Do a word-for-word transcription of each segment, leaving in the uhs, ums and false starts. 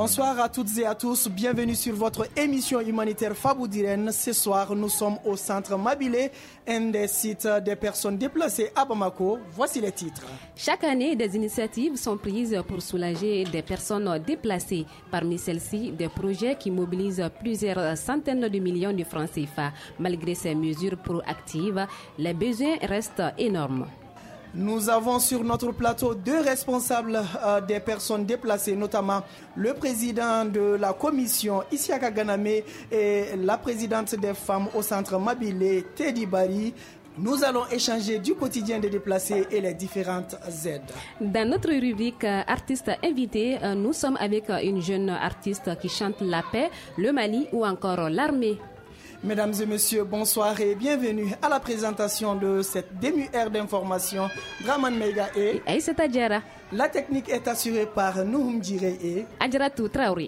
Bonsoir à toutes et à tous, bienvenue sur votre émission humanitaire Faboudiren. Ce soir, nous sommes au centre Mabilé, un des sites des personnes déplacées à Bamako. Voici les titres. Chaque année, des initiatives sont prises pour soulager des personnes déplacées. Parmi celles-ci, des projets qui mobilisent plusieurs centaines de millions de francs C F A. Malgré ces mesures proactives, les besoins restent énormes. Nous avons sur notre plateau deux responsables euh, des personnes déplacées, notamment le président de la commission, Isiaka Ganame, et la présidente des femmes au centre Mabilé, Teddy Bari. Nous allons échanger du quotidien des déplacés et les différentes aides. Dans notre rubrique artistes invités, nous sommes avec une jeune artiste qui chante la paix, le Mali ou encore l'armée. Mesdames et messieurs, bonsoir et bienvenue à la présentation de cette demi-heure d'information. Draman Mega et Aïssata Diara. La technique est assurée par Nouhoum Djire et Adjaratou Traoré.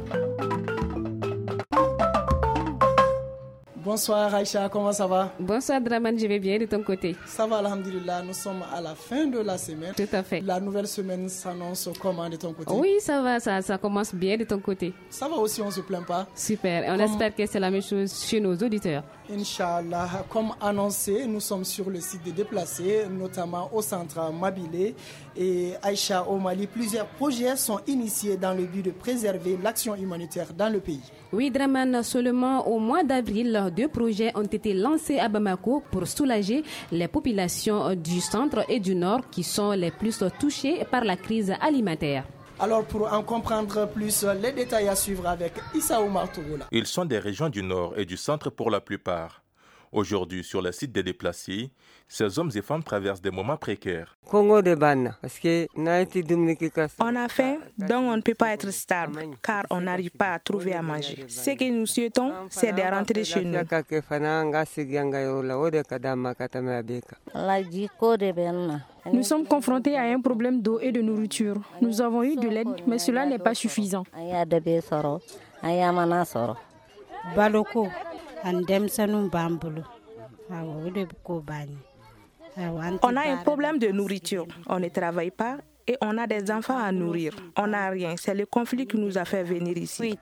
Bonsoir Aïcha, comment ça va? Bonsoir Draman, je vais bien de ton côté. Ça va, alhamdulillah, nous sommes à la fin de la semaine. Tout à fait. La nouvelle semaine s'annonce comment de ton côté? Oui, ça va, ça, ça commence bien de ton côté. Ça va aussi, on ne se plaint pas. Super, on comme... espère que c'est la même chose chez nos auditeurs. Inch'Allah, comme annoncé, nous sommes sur le site des déplacés, notamment au centre Mabilé et Aïcha au Mali. Plusieurs projets sont initiés dans le but de préserver l'action humanitaire dans le pays. Oui, Draman, seulement au mois d'avril, deux projets ont été lancés à Bamako pour soulager les populations du centre et du nord qui sont les plus touchées par la crise alimentaire. Alors pour en comprendre plus, les détails à suivre avec Issa Oumar Touroula. Ils sont des régions du nord et du centre pour la plupart. Aujourd'hui, sur le site des déplacés, ces hommes et femmes traversent des moments précaires. On a faim, donc on ne peut pas être stable, car on n'arrive pas à trouver à manger. Ce que nous souhaitons, c'est de rentrer chez nous. Nous sommes confrontés à un problème d'eau et de nourriture. Nous avons eu de l'aide, mais cela n'est pas suffisant. Baloko. On a un problème de nourriture. On ne travaille pas et on a des enfants à nourrir. On n'a rien. C'est le conflit qui nous a fait venir ici.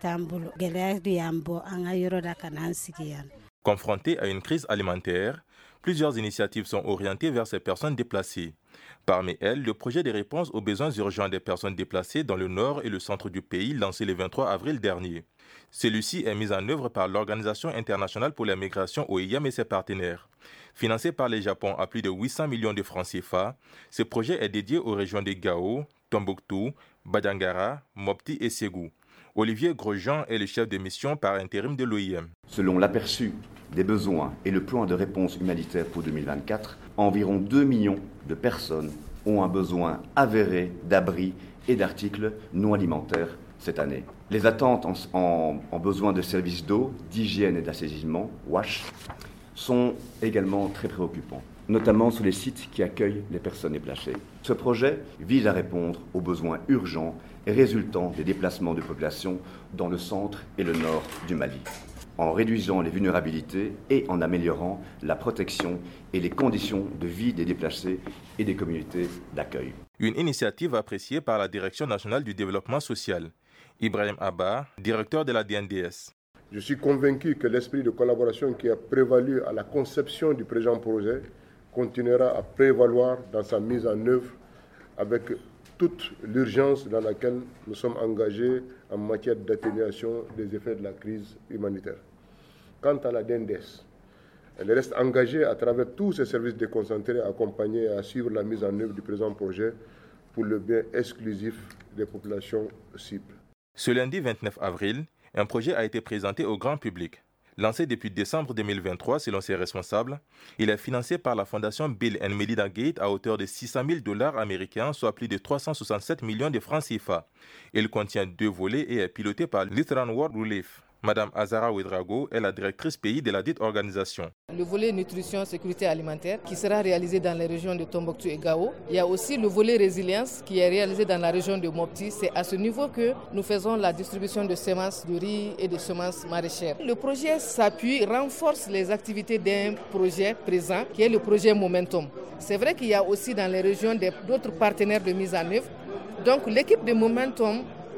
Confrontés à une crise alimentaire, plusieurs initiatives sont orientées vers ces personnes déplacées. Parmi elles, le projet de réponse aux besoins urgents des personnes déplacées dans le nord et le centre du pays, lancé le vingt-trois avril dernier. Celui-ci est mis en œuvre par l'Organisation internationale pour la migration O I M et ses partenaires. Financé par le Japon à plus de huit cents millions de francs C F A, ce projet est dédié aux régions de Gao, Tombouctou, Badangara, Mopti et Ségou. Olivier Grosjean est le chef de mission par intérim de l'O I M. Selon l'aperçu des besoins et le plan de réponse humanitaire pour deux mille vingt-quatre, environ deux millions de personnes ont un besoin avéré d'abris et d'articles non alimentaires cette année. Les attentes en, en, en besoin de services d'eau, d'hygiène et d'assaisonnement, W A S H, sont également très préoccupants, notamment sur les sites qui accueillent les personnes déplacées. Ce projet vise à répondre aux besoins urgents résultant des déplacements de population dans le centre et le nord du Mali, en réduisant les vulnérabilités et en améliorant la protection et les conditions de vie des déplacés et des communautés d'accueil. Une initiative appréciée par la Direction nationale du développement social. Ibrahim Abba, directeur de la D N D S. Je suis convaincu que l'esprit de collaboration qui a prévalu à la conception du présent projet continuera à prévaloir dans sa mise en œuvre avec toute l'urgence dans laquelle nous sommes engagés en matière d'atténuation des effets de la crise humanitaire. Quant à la D N D S, elle reste engagée à travers tous ses services déconcentrés à accompagner et à suivre la mise en œuvre du présent projet pour le bien exclusif des populations cibles. Ce lundi vingt-neuf avril, un projet a été présenté au grand public. Lancé depuis décembre deux mille vingt-trois selon ses responsables, il est financé par la fondation Bill and Melinda Gates à hauteur de six cent mille dollars américains, soit plus de trois cent soixante-sept millions de francs C F A. Il contient deux volets et est piloté par Lutheran World Relief. Madame Azara Ouedrago est la directrice pays de la dite organisation. Le volet nutrition, sécurité alimentaire qui sera réalisé dans les régions de Tombouctou et Gao. Il y a aussi le volet résilience qui est réalisé dans la région de Mopti. C'est à ce niveau que nous faisons la distribution de semences de riz et de semences maraîchères. Le projet s'appuie, renforce les activités d'un projet présent qui est le projet Momentum. C'est vrai qu'il y a aussi dans les régions d'autres partenaires de mise en œuvre. Donc l'équipe de Momentum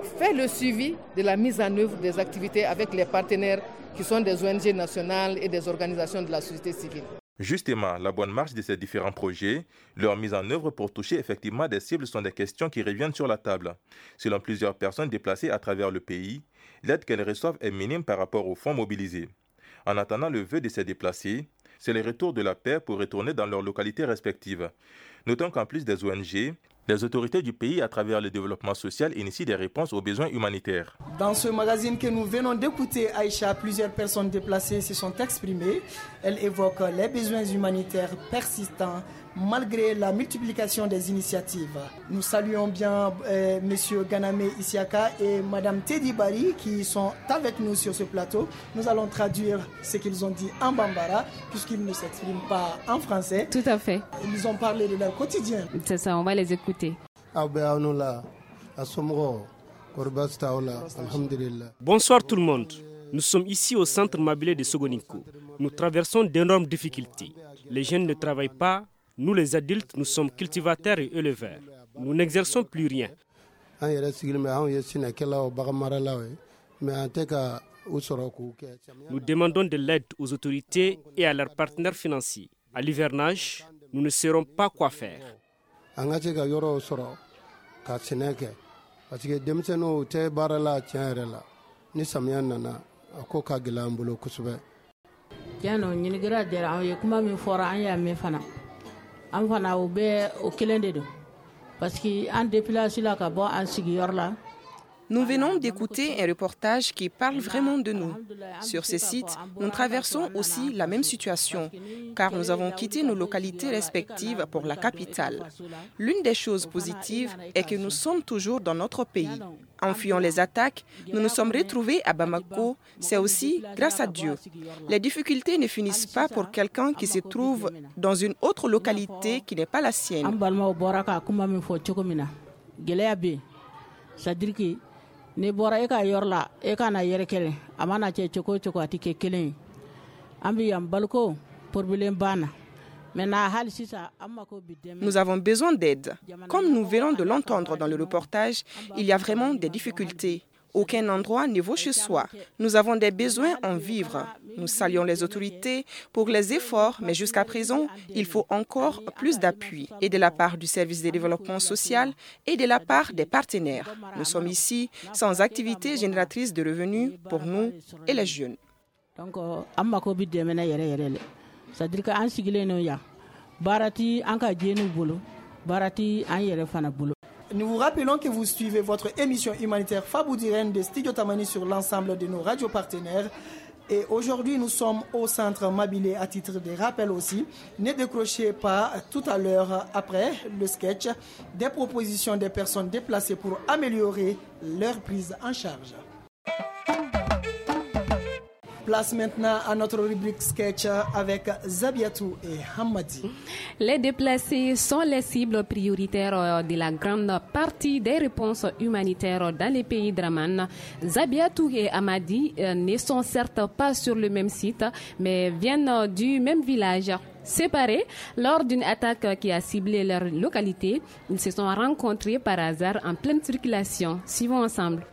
fait le suivi de la mise en œuvre des activités avec les partenaires qui sont des O N G nationales et des organisations de la société civile. Justement, la bonne marche de ces différents projets, leur mise en œuvre pour toucher effectivement des cibles sont des questions qui reviennent sur la table. Selon plusieurs personnes déplacées à travers le pays, l'aide qu'elles reçoivent est minime par rapport aux fonds mobilisés. En attendant le vœu de ces déplacés, c'est le retour de la paix pour retourner dans leurs localités respectives. Notons qu'en plus des O N G, les autorités du pays, à travers le développement social, initient des réponses aux besoins humanitaires. Dans ce magazine que nous venons d'écouter, Aïcha, plusieurs personnes déplacées se sont exprimées. Elles évoquent les besoins humanitaires persistants malgré la multiplication des initiatives. Nous saluons bien euh, M. Ganame Isiaka et Mme Teddy Bari qui sont avec nous sur ce plateau. Nous allons traduire ce qu'ils ont dit en bambara puisqu'ils ne s'expriment pas en français. Tout à fait. Ils ont parlé de leur quotidien. C'est ça, on va les écouter. Bonsoir tout le monde. Nous sommes ici au centre Mabile de Sogoninko. Nous traversons d'énormes difficultés. Les jeunes ne travaillent pas. Nous les adultes, nous sommes cultivateurs et éleveurs. Nous n'exerçons plus rien. Nous demandons de l'aide aux autorités et à leurs partenaires financiers. À l'hivernage, nous ne saurons pas quoi faire. Nous venons d'écouter un reportage qui parle vraiment de nous. Sur ce site, nous traversons aussi la même situation, car nous avons quitté nos localités respectives pour la capitale. L'une des choses positives est que nous sommes toujours dans notre pays. En fuyant les attaques, nous nous sommes retrouvés à Bamako. C'est aussi grâce à Dieu. Les difficultés ne finissent pas pour quelqu'un qui se trouve dans une autre localité qui n'est pas la sienne. Ne bora e ka yorla e ka na yere kele amana che choko choko atike kele ambi yam balko problème bana. Nous avons besoin d'aide. Comme nous venons de l'entendre dans le reportage, il y a vraiment des difficultés. Aucun endroit ne vaut chez soi. Nous avons des besoins en vivre. Nous saluons les autorités pour les efforts, mais jusqu'à présent, il faut encore plus d'appui, et de la part du service de développement social et de la part des partenaires. Nous sommes ici sans activité génératrice de revenus pour nous et les jeunes. Donc, c'est-à-dire qu'en sigilé no ya barati anka jenu bolo barati an yere fana bolo. Nous vous rappelons que vous suivez votre émission humanitaire Faboudiren de Studio Tamani sur l'ensemble de nos radios partenaires. Et aujourd'hui, nous sommes au centre Mabile à titre de rappel aussi. Ne décrochez pas tout à l'heure après le sketch des propositions des personnes déplacées pour améliorer leur prise en charge. Place maintenant à notre rubrique sketch avec Zabiatou et Hamadi. Les déplacés sont les cibles prioritaires de la grande partie des réponses humanitaires dans les pays d'Raman. Zabiatou et Hamadi ne sont certes pas sur le même site, mais viennent du même village. Séparés, lors d'une attaque qui a ciblé leur localité, ils se sont rencontrés par hasard en pleine circulation. Suivons ensemble.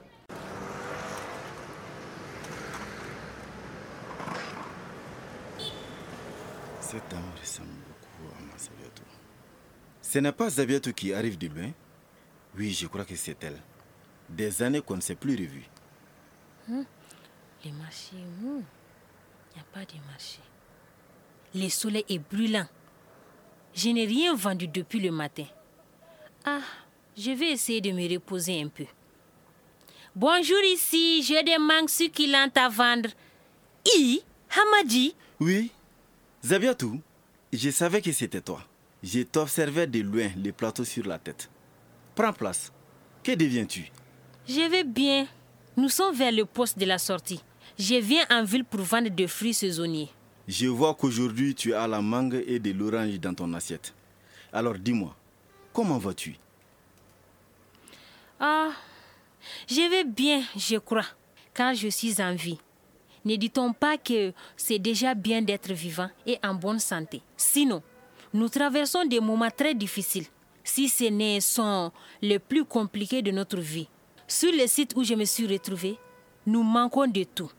Cette dame ressemble beaucoup à ma Zabiatou. Ce n'est pas Zabiatou qui arrive de loin? Oui, je crois que c'est elle. Des années qu'on ne s'est plus revus. Hum, les marchés, il n'y a pas de marché. Le soleil est brûlant. Je n'ai rien vendu depuis le matin. Ah, je vais essayer de me reposer un peu. Bonjour ici, j'ai des mangues succulentes à vendre. I, Hamadi? Oui. Zabiatou, je savais que c'était toi. Je t'observais de loin, les plateaux sur la tête. Prends place. Que deviens-tu? Je vais bien. Nous sommes vers le poste de la sortie. Je viens en ville pour vendre des fruits saisonniers. Je vois qu'aujourd'hui tu as la mangue et de l'orange dans ton assiette. Alors dis-moi, comment vas-tu? Ah, je vais bien, je crois, car je suis en vie. Ne dit-on pas que c'est déjà bien d'être vivant et en bonne santé? Sinon, nous traversons des moments très difficiles, si ce n'est sont les plus compliqués de notre vie. Sur les sites où je me suis retrouvée, nous manquons de tout.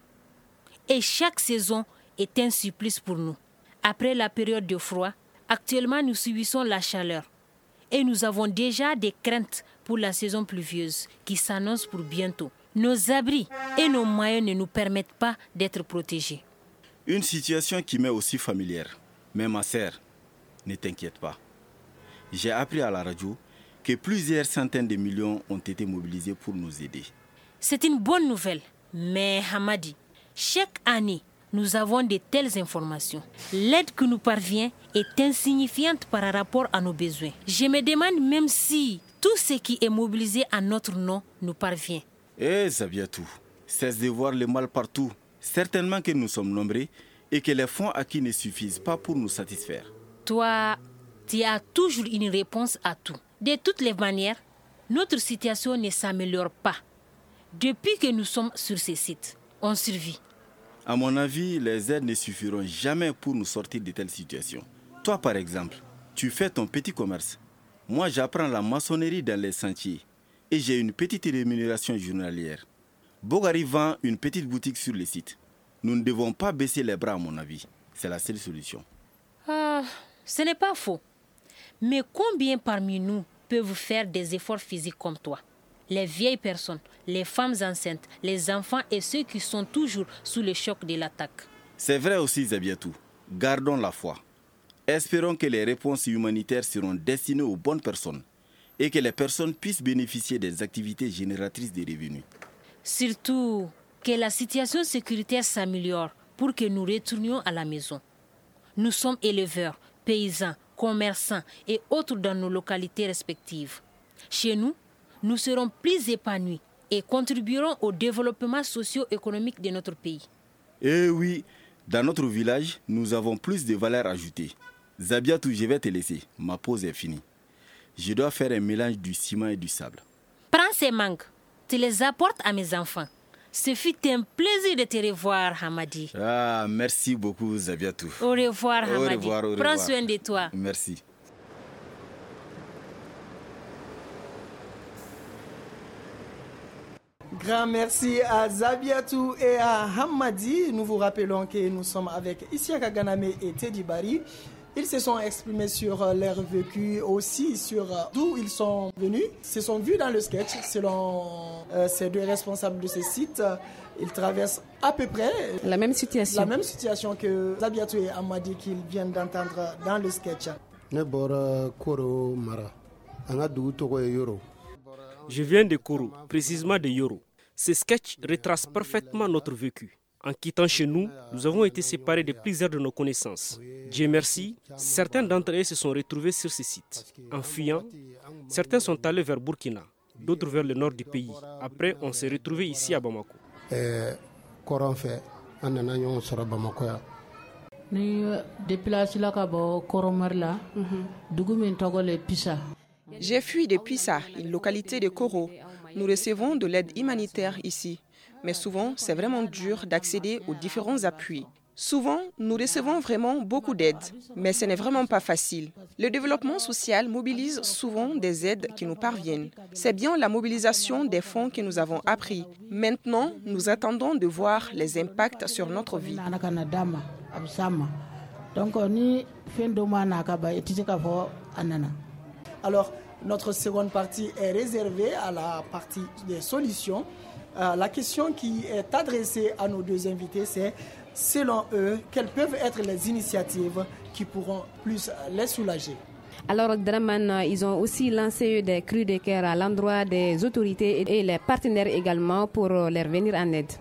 Et chaque saison est un supplice pour nous. Après la période de froid, actuellement nous subissons la chaleur. Et nous avons déjà des craintes pour la saison pluvieuse qui s'annonce pour bientôt. Nos abris et nos maillots ne nous permettent pas d'être protégés. Une situation qui m'est aussi familière. Mais ma sœur, ne t'inquiète pas. J'ai appris à la radio que plusieurs centaines de millions ont été mobilisés pour nous aider. C'est une bonne nouvelle. Mais Hamadi, chaque année, nous avons de telles informations. L'aide qui nous parvient est insignifiante par rapport à nos besoins. Je me demande même si tout ce qui est mobilisé à notre nom nous parvient. Eh Zabiatou, cesse de voir le mal partout. Certainement que nous sommes nombreux et que les fonds acquis ne suffisent pas pour nous satisfaire. Toi, tu as toujours une réponse à tout. De toutes les manières, notre situation ne s'améliore pas. Depuis que nous sommes sur ces sites, on survit. À mon avis, les aides ne suffiront jamais pour nous sortir de telles situations. Toi, par exemple, tu fais ton petit commerce. Moi, j'apprends la maçonnerie dans les sentiers et j'ai une petite rémunération journalière. Bogari vend une petite boutique sur le site. Nous ne devons pas baisser les bras, à mon avis. C'est la seule solution. Ah, ce n'est pas faux. Mais combien parmi nous peuvent faire des efforts physiques comme toi? Les vieilles personnes, les femmes enceintes, les enfants et ceux qui sont toujours sous le choc de l'attaque. C'est vrai aussi, Zabiatou. Gardons la foi. Espérons que les réponses humanitaires seront destinées aux bonnes personnes et que les personnes puissent bénéficier des activités génératrices de revenus. Surtout que la situation sécuritaire s'améliore pour que nous retournions à la maison. Nous sommes éleveurs, paysans, commerçants et autres dans nos localités respectives. Chez nous, nous serons plus épanouis et contribuerons au développement socio-économique de notre pays. Eh oui, dans notre village, nous avons plus de valeur ajoutée. Zabiatou, je vais te laisser. Ma pause est finie. Je dois faire un mélange du ciment et du sable. Prends ces mangues, tu les apportes à mes enfants. Ce fut un plaisir de te revoir, Hamadi. Ah, merci beaucoup, Zabiatou. Au revoir, Hamadi. Au revoir, au revoir. Prends soin de toi. Merci. Grand merci à Zabiatou et à Hamadi. Nous vous rappelons que nous sommes avec Isiaka Ganame et Teddy Bari. Ils se sont exprimés sur leur vécu, aussi sur d'où ils sont venus. Ils se sont vus dans le sketch. Selon euh, ces deux responsables de ce site, ils traversent à peu près la même situation, la même situation que Zabiatou et Hamadi qu'ils viennent d'entendre dans le sketch. Je viens de Koro, précisément de Yoro. Ce sketch retrace parfaitement notre vécu. En quittant chez nous, nous avons été séparés de plusieurs de nos connaissances. Dieu merci, certains d'entre eux se sont retrouvés sur ces sites. En fuyant, certains sont allés vers Burkina, d'autres vers le nord du pays. Après, on s'est retrouvés ici à Bamako. J'ai fui depuis ça, une localité de Koro. Nous recevons de l'aide humanitaire ici. Mais souvent, c'est vraiment dur d'accéder aux différents appuis. Souvent, nous recevons vraiment beaucoup d'aide, mais ce n'est vraiment pas facile. Le développement social mobilise souvent des aides qui nous parviennent. C'est bien la mobilisation des fonds que nous avons appris. Maintenant, nous attendons de voir les impacts sur notre vie. Alors, notre seconde partie est réservée à la partie des solutions. Euh, la question qui est adressée à nos deux invités, c'est, selon eux, quelles peuvent être les initiatives qui pourront plus les soulager? Alors, Draman, ils ont aussi lancé des cris de cœur à l'endroit des autorités et les partenaires également pour leur venir en aide.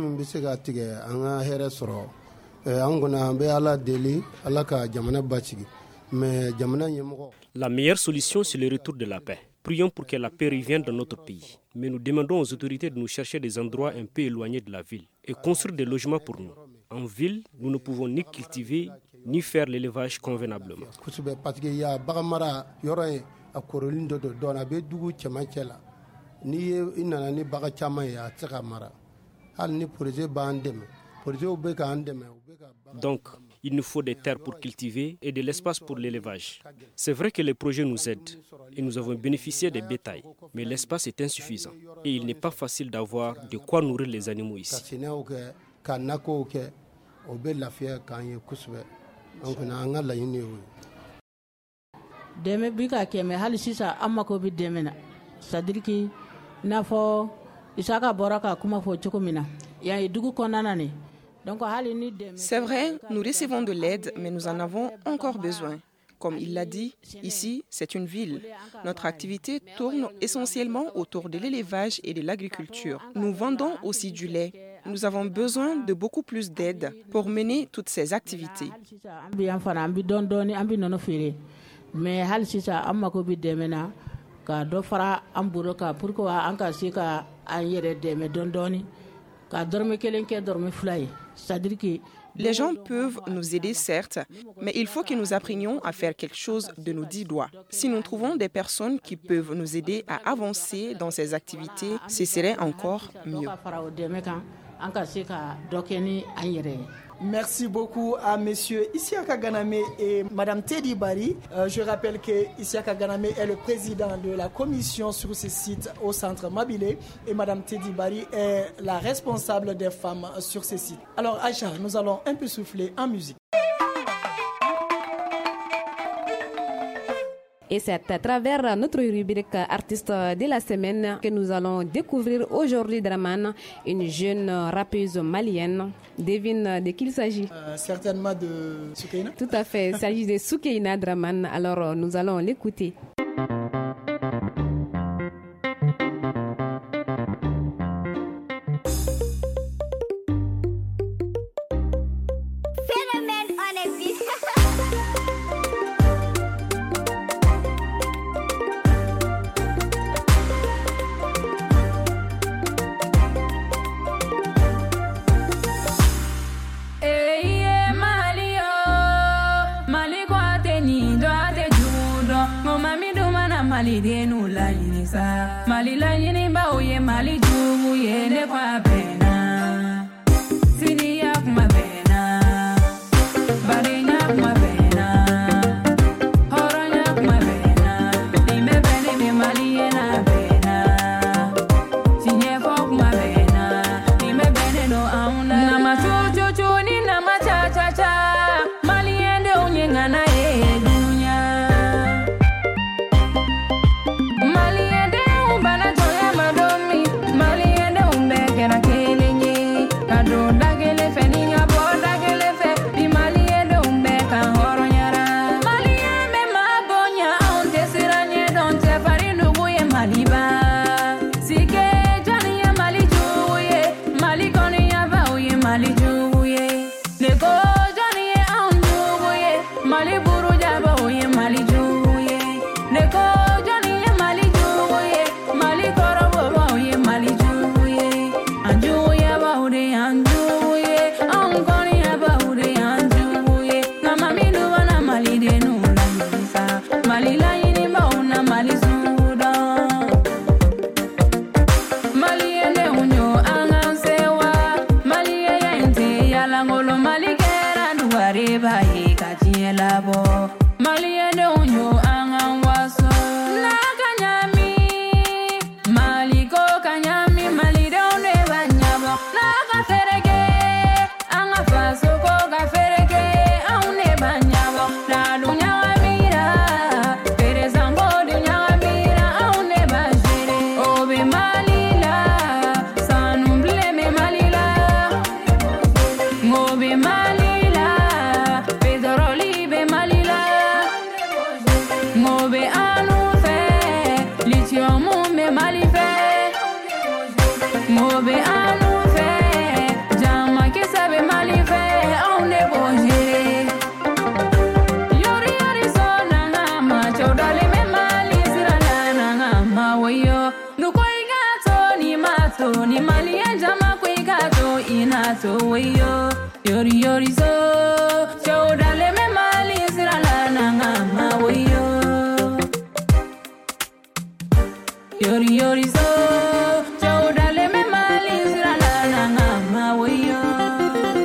La meilleure solution, c'est le retour de la paix. Prions pour que la paix revienne dans notre pays. Mais nous demandons aux autorités de nous chercher des endroits un peu éloignés de la ville et construire des logements pour nous. En ville, nous ne pouvons ni cultiver, ni faire l'élevage convenablement. Donc, il nous faut des terres pour cultiver et de l'espace pour l'élevage. C'est vrai que les projets nous aident et nous avons bénéficié des bétails, mais l'espace est insuffisant et il n'est pas facile d'avoir de quoi nourrir les animaux ici. C'est vrai, nous recevons de l'aide, mais nous en avons encore besoin. Comme il l'a dit, ici, c'est une ville. Notre activité tourne essentiellement autour de l'élevage et de l'agriculture. Nous vendons aussi du lait. Nous avons besoin de beaucoup plus d'aide pour mener toutes ces activités. Les gens peuvent nous aider, certes, mais il faut que nous apprenions à faire quelque chose de nos dix doigts. Si nous trouvons des personnes qui peuvent nous aider à avancer dans ces activités, ce serait encore mieux. Merci beaucoup à Monsieur Isiaka Ganame et Madame Teddy Bari. Euh, je rappelle que Isiaka Ganame est le président de la commission sur ce site au centre Mabilé et Madame Teddy Bari est la responsable des femmes sur ce site. Alors Aïcha, nous allons un peu souffler en musique. Et c'est à travers notre rubrique artiste de la semaine que nous allons découvrir aujourd'hui Dramane, une jeune rappeuse malienne. Devine de qui il s'agit? euh, Certainement de Soukeina. Tout à fait, il s'agit de Soukeina Dramane. Alors nous allons l'écouter. Mali de nu la yini sa Mali la yini ba oye Mali jugu ye ne kwa pena Sini ya kuma pena Bari nya kuma pena Horo nya kuma pena Ni me bene me Mali ye na pena Sinye fo kuma pena Ni me bene no auna Nama chu chu chu ni nama cha cha cha Mali yende unye ngana ye dunya Yori yori so, show dale me mali sirala nanga ma wayo. Yori yori so, show dale me mali sirala nanga ma wayo.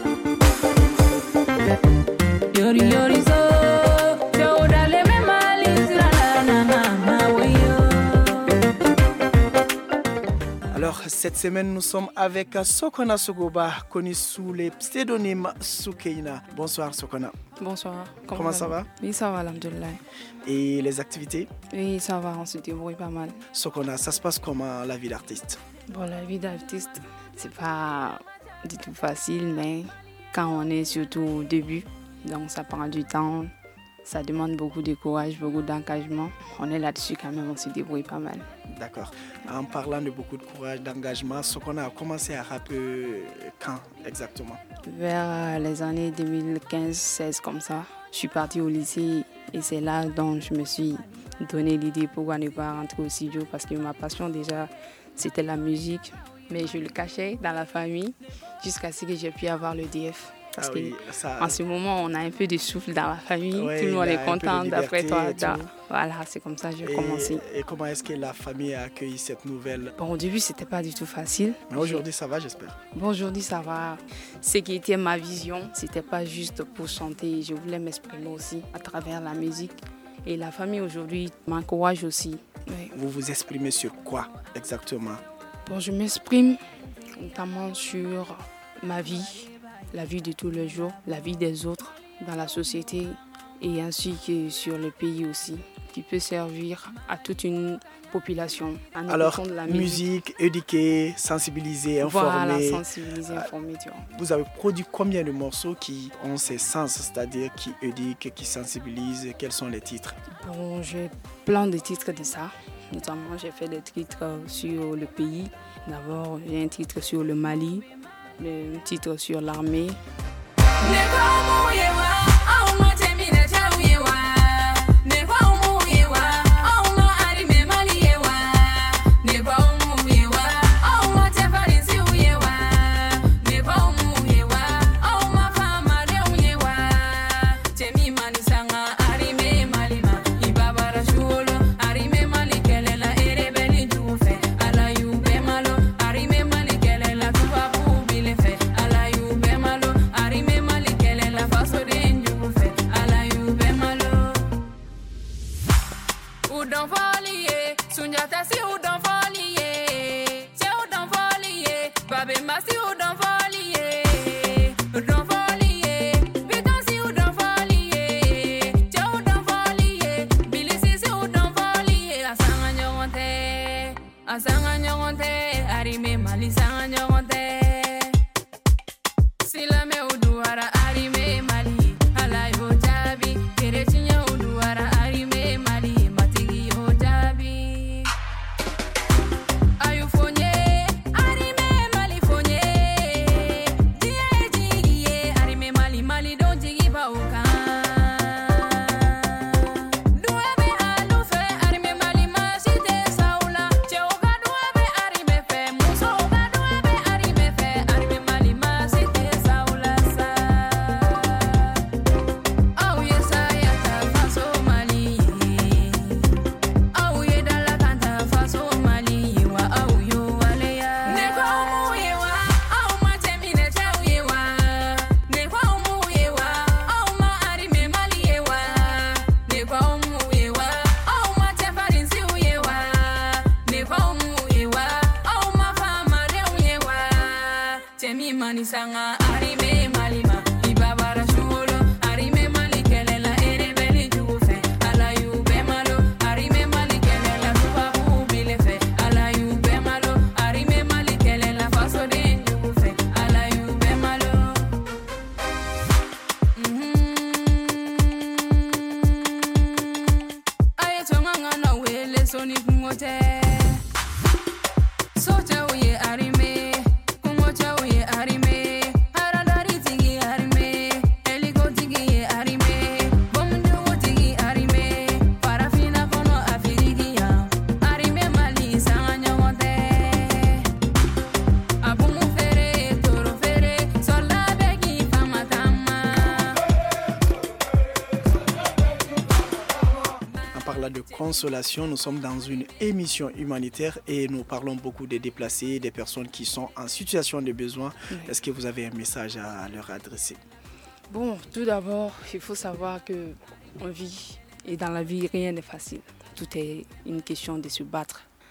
Cette semaine, nous sommes avec Sokona Sogoba, connue sous les pseudonymes Soukeina. Bonsoir Sokona. Bonsoir. Comment, Comment ça va? Oui, ça va, alhamdoulilah. Et les activités? Oui, ça va, on se débrouille pas mal. Sokona, ça se passe comment la vie d'artiste? Bon, la vie d'artiste, c'est pas du tout facile, mais quand on est surtout au début, donc ça prend du temps. Ça demande beaucoup de courage, beaucoup d'engagement. On est là-dessus quand même, on se débrouille pas mal. D'accord. En parlant de beaucoup de courage, d'engagement, ce qu'on a commencé à rapper quand exactement? Vers les années deux mille quinze seize comme ça. Je suis partie au lycée et c'est là dont je me suis donné l'idée pourquoi ne pas rentrer au studio parce que ma passion déjà c'était la musique. Mais je le cachais dans la famille jusqu'à ce que j'ai pu avoir le D F. Parce ah oui, ça... qu'en ce moment, on a un peu de souffle dans la famille. Ouais, tout le monde est content d'après toi. Voilà, c'est comme ça que j'ai commencé. Et comment est-ce que la famille a accueilli cette nouvelle? Bon, au début, c'était pas du tout facile. Mais aujourd'hui, ça va, j'espère. Bon, aujourd'hui, ça va. Ce qui était ma vision, c'était pas juste pour chanter. Je voulais m'exprimer aussi à travers la musique. Et la famille aujourd'hui m'encourage aussi. Oui. Vous vous exprimez sur quoi exactement? Bon, je m'exprime notamment sur ma vie, la vie de tous les jours, la vie des autres dans la société et ainsi que sur le pays aussi, qui peut servir à toute une population. En Alors, de la musique, musique, éduquer, sensibiliser, informer. Voilà, sensibiliser, informer. Tu vois. Vous avez produit combien de morceaux qui ont ces sens, c'est-à-dire qui éduquent, qui sensibilisent? Quels sont les titres? Bon, j'ai plein de titres de ça. Notamment, j'ai fait des titres sur le pays. D'abord, j'ai un titre sur le Mali. Le titre sur l'armée. Consolation, nous sommes dans une émission humanitaire et nous parlons beaucoup des déplacés, des personnes qui sont en situation de besoin. Oui. Est-ce que vous avez un message à leur adresser? Bon, tout d'abord, il faut savoir qu'on vit et dans la vie, rien n'est facile. Tout est une question de se battre.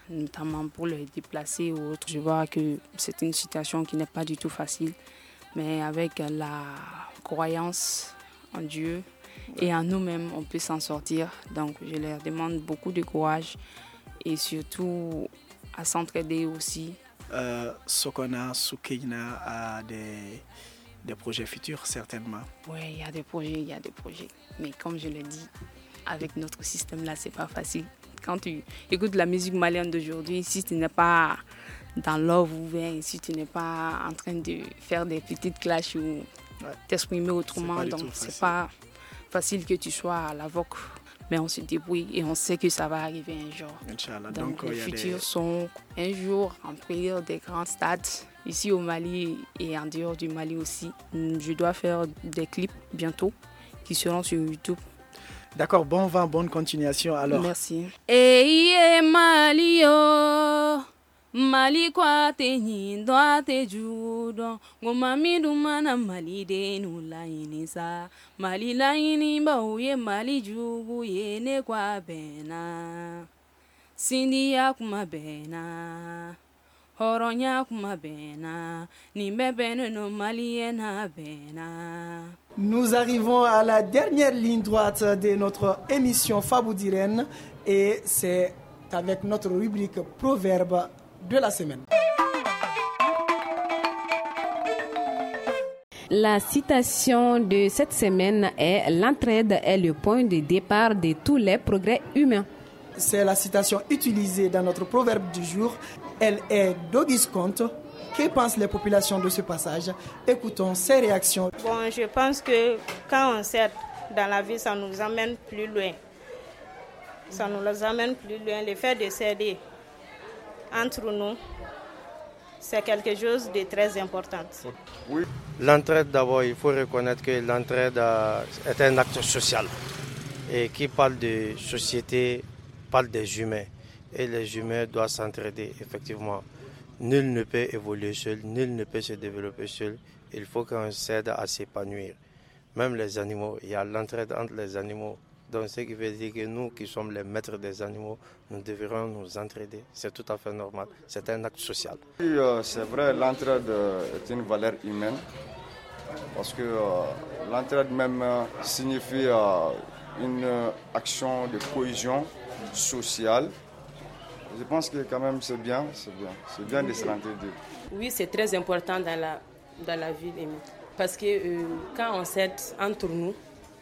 notamment pour les déplacés ou autres. Je vois que c'est une situation qui n'est pas du tout facile, mais avec la croyance en Dieu et en nous-mêmes, on peut s'en sortir. Donc je leur demande beaucoup de courage et surtout à s'entraider aussi. Euh, Sokona, Soukina a des, des projets futurs certainement. Oui, il y a des projets, il y a des projets. Mais comme je l'ai dit, avec notre système-là, c'est pas facile. Quand tu écoutes la musique malienne d'aujourd'hui, si tu n'es pas dans love ouvert, si tu n'es pas en train de faire des petites clashs ou ouais. t'exprimer autrement, donc c'est pas facile que tu sois à la vogue. Mais on se débrouille et on sait que ça va arriver un jour. Inch'Allah. Donc, Donc les futurs des... sont un jour remplir des grands stades. Ici au Mali et en dehors du Mali aussi. Je dois faire des clips bientôt qui seront sur YouTube. D'accord, bon vent, bonne continuation alors. Merci. Eye Mali yo, Mali kwa te nyindo te judo, ngomami dumana Mali de nula inisa, Mali la inimba uye Mali jugu yene kwa bena, Sindi ya kuma bena, Horonya kuma bena, Nimbe bene no Mali ena bena. Nous arrivons à la dernière ligne droite de notre émission Faboudiren et c'est avec notre rubrique Proverbe de la semaine. La citation de cette semaine est « L'entraide est le point de départ de tous les progrès humains ». C'est la citation utilisée dans notre proverbe du jour. Elle est d'Auguste Comte. Que pensent les populations de ce passage? Écoutons ses réactions. Bon, je pense que quand on s'aide dans la vie, ça nous amène plus loin. Ça nous amène plus loin. Le fait de s'aider entre nous, c'est quelque chose de très important. Oui. L'entraide, d'abord, il faut reconnaître que l'entraide euh, est un acte social. Et qui parle de société, parle des humains. Et les humains doivent s'entraider, effectivement. Nul ne peut évoluer seul, nul ne peut se développer seul. Il faut qu'on s'aide à s'épanouir. Même les animaux, il y a l'entraide entre les animaux. Donc ce qui veut dire que nous qui sommes les maîtres des animaux, nous devrions nous entraider. C'est tout à fait normal. C'est un acte social. Oui, euh, c'est vrai, l'entraide est une valeur humaine. Parce que euh, l'entraide même euh, signifie euh, une action de cohésion sociale. Je pense que quand même c'est bien, c'est bien, c'est bien de se l'entraider. Oui, c'est très important dans la, dans la vie, parce que euh, quand on s'aide entre nous,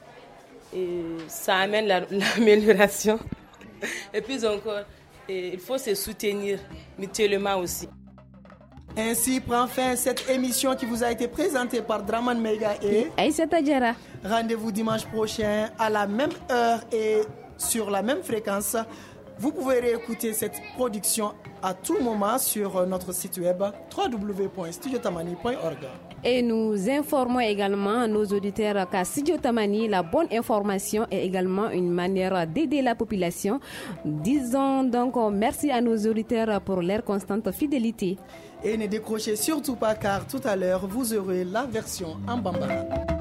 et ça amène la, l'amélioration. Et puis encore, et il faut se soutenir mutuellement aussi. Ainsi prend fin cette émission qui vous a été présentée par Draman Mega et Aïssata Diarra. Rendez-vous dimanche prochain à la même heure et sur la même fréquence. Vous pouvez réécouter cette production à tout moment sur notre site web w w w point studio tamani point org. Et nous informons également nos auditeurs qu'à Studio Tamani, la bonne information est également une manière d'aider la population. Disons donc merci à nos auditeurs pour leur constante fidélité. Et ne décrochez surtout pas car tout à l'heure, vous aurez la version en bambara.